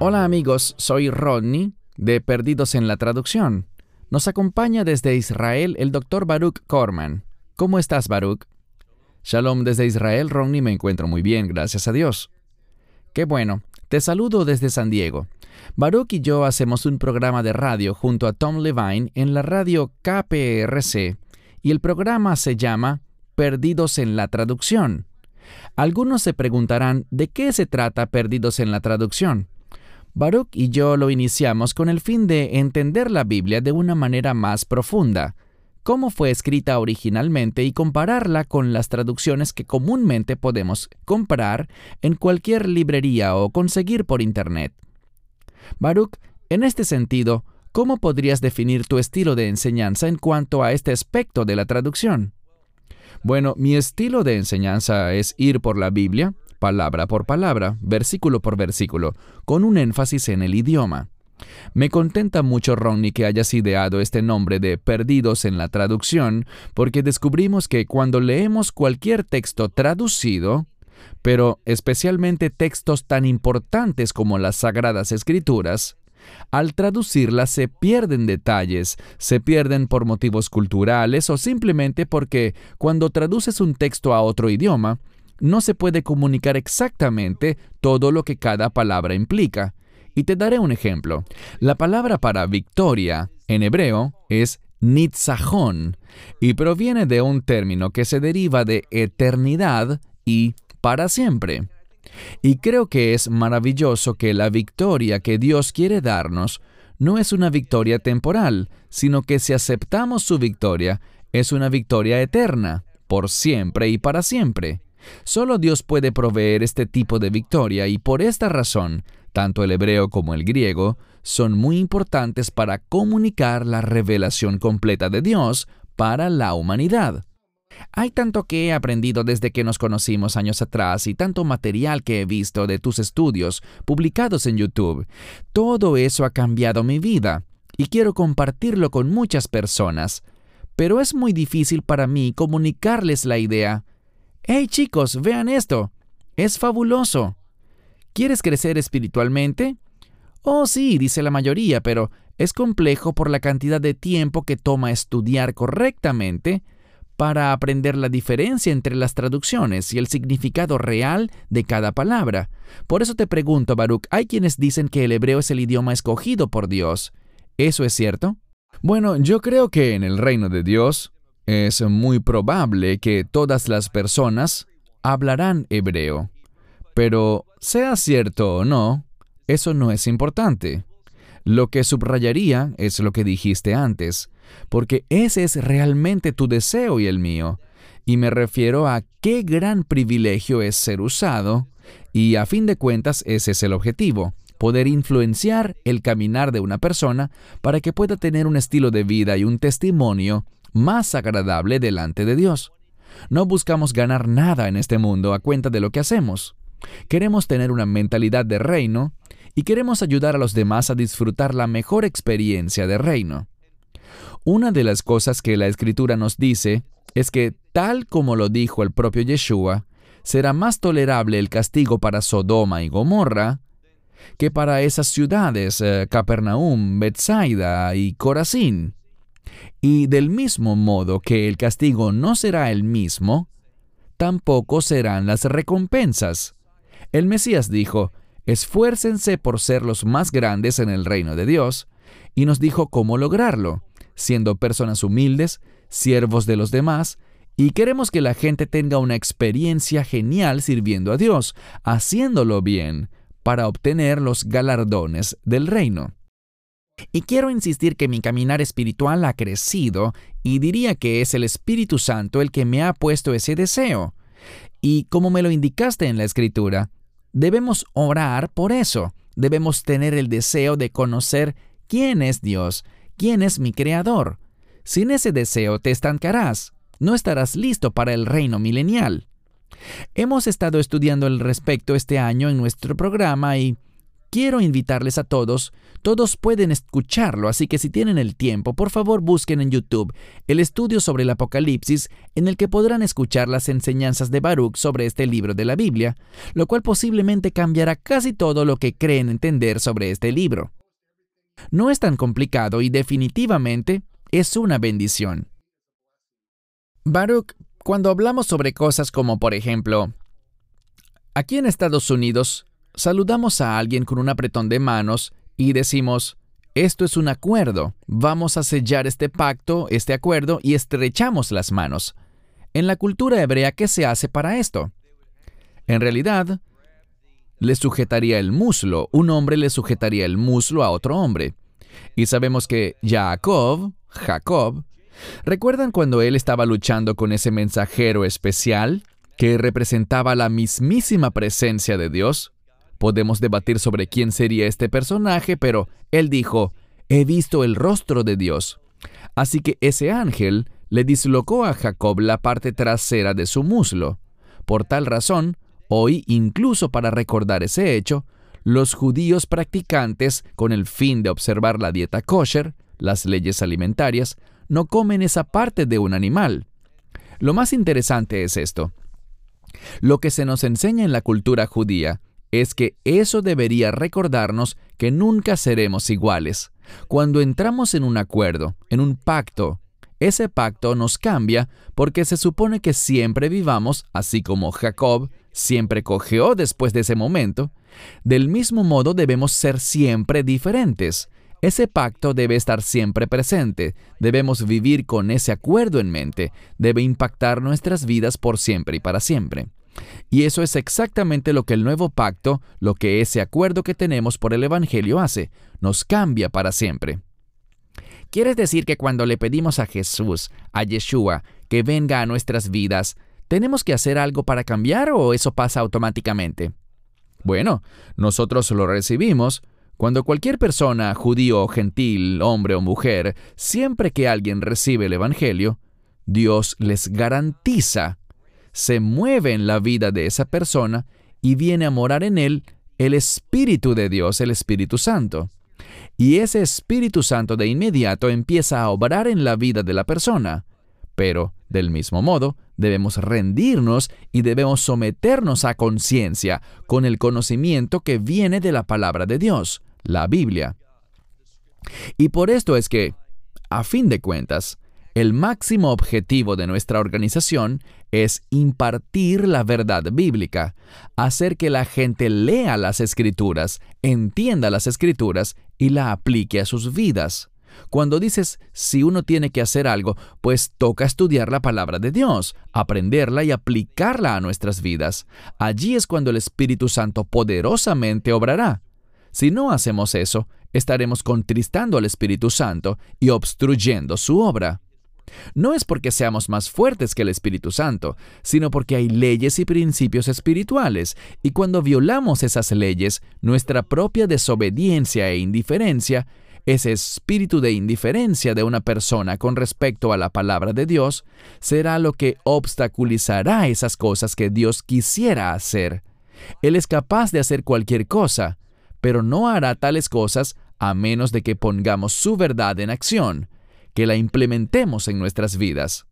Hola amigos, soy Rodney de Perdidos en la Traducción. Nos acompaña desde Israel el Dr. Baruch Korman. ¿Cómo estás, Baruch? Shalom desde Israel, Rodney, me encuentro muy bien, gracias a Dios. Qué bueno, te saludo desde San Diego. Baruch y yo hacemos un programa de radio junto a Tom Levine en la radio KPRC y el programa se llama Perdidos en la Traducción. Algunos se preguntarán ¿de qué se trata Perdidos en la Traducción? Baruch y yo lo iniciamos con el fin de entender la Biblia de una manera más profunda, cómo fue escrita originalmente y compararla con las traducciones que comúnmente podemos comprar en cualquier librería o conseguir por Internet. Baruch, en este sentido, ¿cómo podrías definir tu estilo de enseñanza en cuanto a este aspecto de la traducción? Bueno, mi estilo de enseñanza es ir por la Biblia, palabra por palabra, versículo por versículo, con un énfasis en el idioma. Me contenta mucho, Rodney, que hayas ideado este nombre de Perdidos en la Traducción, porque descubrimos que cuando leemos cualquier texto traducido, pero especialmente textos tan importantes como las Sagradas Escrituras, al traducirlas se pierden detalles, se pierden por motivos culturales o simplemente porque cuando traduces un texto a otro idioma, no se puede comunicar exactamente todo lo que cada palabra implica. Y te daré un ejemplo. La palabra para victoria en hebreo es nitzajón y proviene de un término que se deriva de eternidad y para siempre. Y creo que es maravilloso que la victoria que Dios quiere darnos no es una victoria temporal, sino que si aceptamos su victoria, es una victoria eterna, por siempre y para siempre. Solo Dios puede proveer este tipo de victoria y por esta razón, tanto el hebreo como el griego son muy importantes para comunicar la revelación completa de Dios para la humanidad. Hay tanto que he aprendido desde que nos conocimos años atrás y tanto material que he visto de tus estudios publicados en YouTube. Todo eso ha cambiado mi vida y quiero compartirlo con muchas personas. Pero es muy difícil para mí comunicarles la idea. ¡Hey chicos, vean esto! ¡Es fabuloso! ¿Quieres crecer espiritualmente? Oh sí, dice la mayoría, pero es complejo por la cantidad de tiempo que toma estudiar correctamente para aprender la diferencia entre las traducciones y el significado real de cada palabra. Por eso te pregunto, Baruch, hay quienes dicen que el hebreo es el idioma escogido por Dios. ¿Eso es cierto? Bueno, yo creo que en el reino de Dios es muy probable que todas las personas hablarán hebreo. Pero, sea cierto o no, eso no es importante. Lo que subrayaría es lo que dijiste antes, porque ese es realmente tu deseo y el mío. Y me refiero a qué gran privilegio es ser usado, y a fin de cuentas ese es el objetivo, poder influenciar el caminar de una persona para que pueda tener un estilo de vida y un testimonio más agradable delante de Dios. No buscamos ganar nada en este mundo a cuenta de lo que hacemos. Queremos tener una mentalidad de reino y queremos ayudar a los demás a disfrutar la mejor experiencia de reino. Una de las cosas que la Escritura nos dice es que, tal como lo dijo el propio Yeshua, será más tolerable el castigo para Sodoma y Gomorra que para esas ciudades, Capernaum, Betsaida y Corazín. Y del mismo modo que el castigo no será el mismo, tampoco serán las recompensas. El Mesías dijo, esfuércense por ser los más grandes en el reino de Dios, y nos dijo cómo lograrlo, siendo personas humildes, siervos de los demás, y queremos que la gente tenga una experiencia genial sirviendo a Dios, haciéndolo bien, para obtener los galardones del reino. Y quiero insistir que mi caminar espiritual ha crecido y diría que es el Espíritu Santo el que me ha puesto ese deseo. Y como me lo indicaste en la Escritura, debemos orar por eso. Debemos tener el deseo de conocer quién es Dios, quién es mi Creador. Sin ese deseo te estancarás. No estarás listo para el reino milenial. Hemos estado estudiando al respecto este año en nuestro programa y quiero invitarles a todos pueden escucharlo, así que si tienen el tiempo, por favor busquen en YouTube el estudio sobre el Apocalipsis, en el que podrán escuchar las enseñanzas de Baruch sobre este libro de la Biblia, lo cual posiblemente cambiará casi todo lo que creen entender sobre este libro. No es tan complicado y definitivamente es una bendición. Baruch, cuando hablamos sobre cosas como, por ejemplo, aquí en Estados Unidos, saludamos a alguien con un apretón de manos y decimos, esto es un acuerdo, vamos a sellar este pacto, este acuerdo, y estrechamos las manos. En la cultura hebrea, ¿qué se hace para esto? En realidad, le sujetaría el muslo, un hombre le sujetaría el muslo a otro hombre. Y sabemos que Jacob, ¿recuerdan cuando él estaba luchando con ese mensajero especial que representaba la mismísima presencia de Dios? Podemos debatir sobre quién sería este personaje, pero él dijo, he visto el rostro de Dios. Así que ese ángel le dislocó a Jacob la parte trasera de su muslo. Por tal razón, hoy, incluso para recordar ese hecho, los judíos practicantes, con el fin de observar la dieta kosher, las leyes alimentarias, no comen esa parte de un animal. Lo más interesante es esto. Lo que se nos enseña en la cultura judía es que eso debería recordarnos que nunca seremos iguales. Cuando entramos en un acuerdo, en un pacto, ese pacto nos cambia porque se supone que siempre vivamos, así como Jacob siempre cojeó después de ese momento. Del mismo modo debemos ser siempre diferentes. Ese pacto debe estar siempre presente. Debemos vivir con ese acuerdo en mente. Debe impactar nuestras vidas por siempre y para siempre. Y eso es exactamente lo que el nuevo pacto, lo que ese acuerdo que tenemos por el Evangelio hace, nos cambia para siempre. ¿Quieres decir que cuando le pedimos a Jesús, a Yeshua, que venga a nuestras vidas, tenemos que hacer algo para cambiar o eso pasa automáticamente? Bueno, nosotros lo recibimos. Cuando cualquier persona, judío o gentil, hombre o mujer, siempre que alguien recibe el Evangelio, Dios les garantiza, se mueve en la vida de esa persona y viene a morar en él el Espíritu de Dios, el Espíritu Santo. Y ese Espíritu Santo de inmediato empieza a obrar en la vida de la persona. Pero, del mismo modo, debemos rendirnos y debemos someternos a conciencia con el conocimiento que viene de la palabra de Dios, la Biblia. Y por esto es que, a fin de cuentas, el máximo objetivo de nuestra organización es impartir la verdad bíblica, hacer que la gente lea las Escrituras, entienda las Escrituras y la aplique a sus vidas. Cuando dices, si uno tiene que hacer algo, pues toca estudiar la palabra de Dios, aprenderla y aplicarla a nuestras vidas. Allí es cuando el Espíritu Santo poderosamente obrará. Si no hacemos eso, estaremos contristando al Espíritu Santo y obstruyendo su obra. No es porque seamos más fuertes que el Espíritu Santo, sino porque hay leyes y principios espirituales, y cuando violamos esas leyes, nuestra propia desobediencia e indiferencia, ese espíritu de indiferencia de una persona con respecto a la palabra de Dios, será lo que obstaculizará esas cosas que Dios quisiera hacer. Él es capaz de hacer cualquier cosa, pero no hará tales cosas a menos de que pongamos su verdad en acción, que la implementemos en nuestras vidas.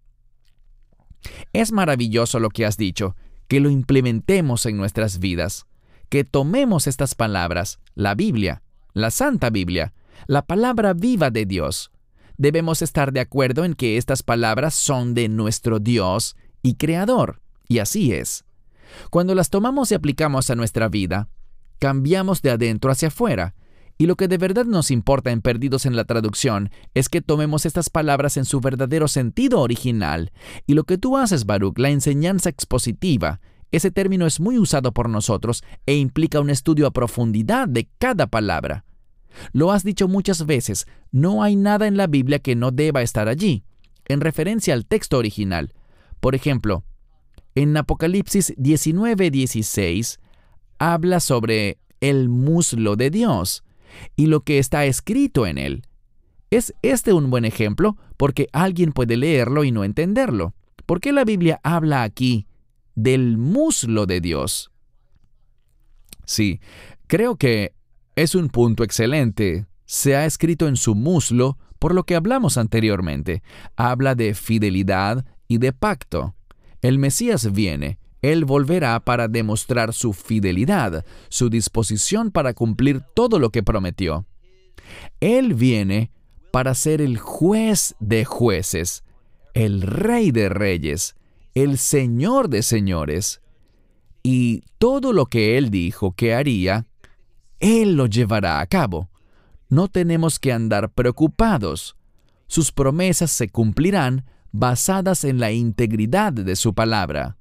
Es maravilloso lo que has dicho, que lo implementemos en nuestras vidas, que tomemos estas palabras, la Biblia, la Santa Biblia, la palabra viva de Dios. Debemos estar de acuerdo en que estas palabras son de nuestro Dios y Creador, y así es. Cuando las tomamos y aplicamos a nuestra vida, cambiamos de adentro hacia afuera. Y lo que de verdad nos importa en Perdidos en la Traducción es que tomemos estas palabras en su verdadero sentido original. Y lo que tú haces, Baruch, la enseñanza expositiva, ese término es muy usado por nosotros e implica un estudio a profundidad de cada palabra. Lo has dicho muchas veces, no hay nada en la Biblia que no deba estar allí, en referencia al texto original. Por ejemplo, en Apocalipsis 19:16 habla sobre el muslo de Dios y lo que está escrito en él. ¿Es este un buen ejemplo? Porque alguien puede leerlo y no entenderlo. ¿Por qué la Biblia habla aquí del muslo de Dios? Sí, Creo que es un punto excelente. Se ha escrito en su muslo por lo que hablamos anteriormente. Habla de fidelidad y de pacto. El Mesías viene. Él volverá para demostrar su fidelidad, su disposición para cumplir todo lo que prometió. Él viene para ser el juez de jueces, el rey de reyes, el señor de señores. Y todo lo que Él dijo que haría, Él lo llevará a cabo. No tenemos que andar preocupados. Sus promesas se cumplirán basadas en la integridad de su palabra.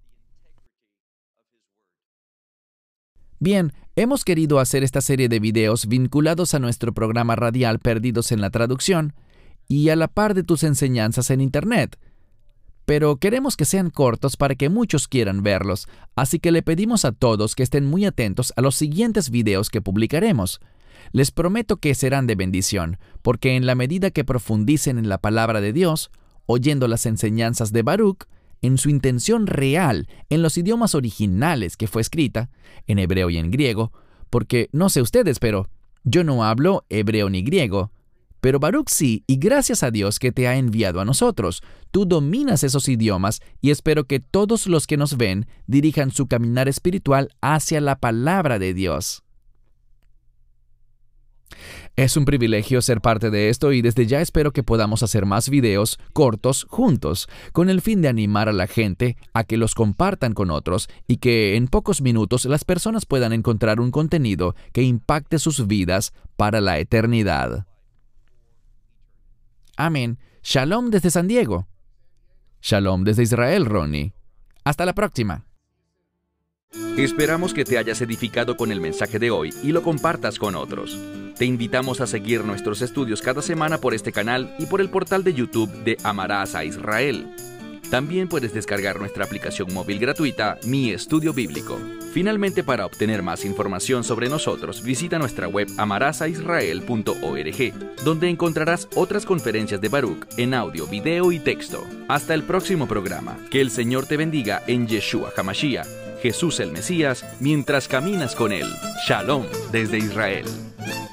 Bien, hemos querido hacer esta serie de videos vinculados a nuestro programa radial Perdidos en la Traducción y a la par de tus enseñanzas en Internet. Pero queremos que sean cortos para que muchos quieran verlos, así que le pedimos a todos que estén muy atentos a los siguientes videos que publicaremos. Les prometo que serán de bendición, porque en la medida que profundicen en la palabra de Dios, oyendo las enseñanzas de Baruch, en su intención real, en los idiomas originales que fue escrita, en hebreo y en griego, porque no sé ustedes, pero yo no hablo hebreo ni griego, pero Baruch sí, y gracias a Dios que te ha enviado a nosotros. Tú dominas esos idiomas y espero que todos los que nos ven dirijan su caminar espiritual hacia la palabra de Dios. Es un privilegio ser parte de esto y desde ya espero que podamos hacer más videos cortos juntos, con el fin de animar a la gente a que los compartan con otros y que en pocos minutos las personas puedan encontrar un contenido que impacte sus vidas para la eternidad. Amén. Shalom desde San Diego. Shalom desde Israel, Ronnie. Hasta la próxima. Esperamos que te hayas edificado con el mensaje de hoy y lo compartas con otros. Te invitamos a seguir nuestros estudios cada semana por este canal y por el portal de YouTube de Amarás a Israel. También puedes descargar nuestra aplicación móvil gratuita, Mi Estudio Bíblico. Finalmente, para obtener más información sobre nosotros, visita nuestra web amarasaisrael.org, donde encontrarás otras conferencias de Baruch en audio, video y texto. Hasta el próximo programa. Que el Señor te bendiga en Yeshua HaMashiach, Jesús el Mesías, mientras caminas con Él. Shalom desde Israel.